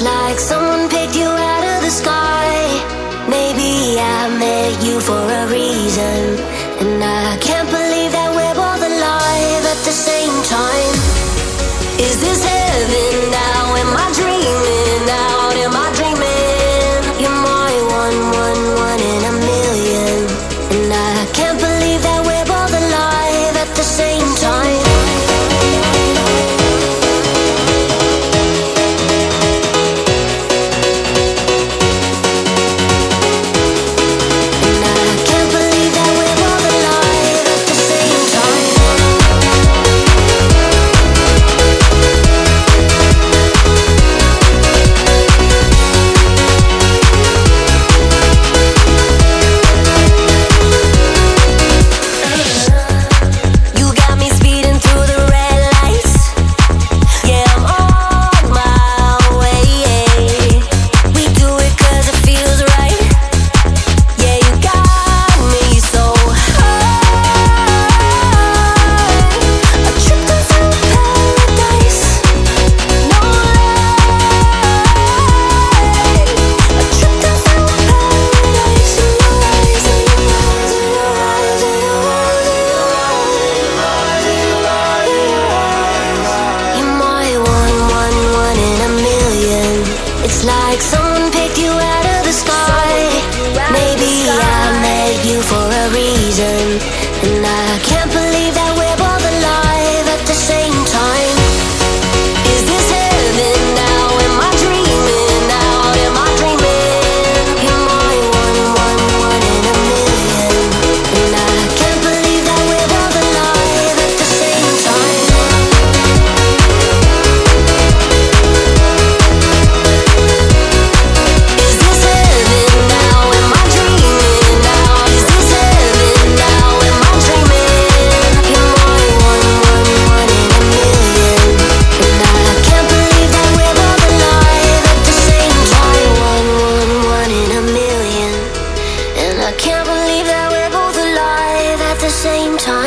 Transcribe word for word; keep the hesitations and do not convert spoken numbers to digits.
like someone picked you out of the sky. Maybe I met you for a reason, and I can't believe that we're both alive at the same time. Is this heaven now? Am I dreaming out? Am I dreaming? You're my one, one, one in a million, and I can't believe that we're both alive at the same time. Like someone picked you out of the sky. Maybe I met you for a reason, and I can't believe that we're both alive at the same time. Is this heaven now? Am I dreaming out? Am I dreaming? You're my one, one, one in a million, and I can't believe that we're both alive at the same time. Can't believe that we're both alive at the same time.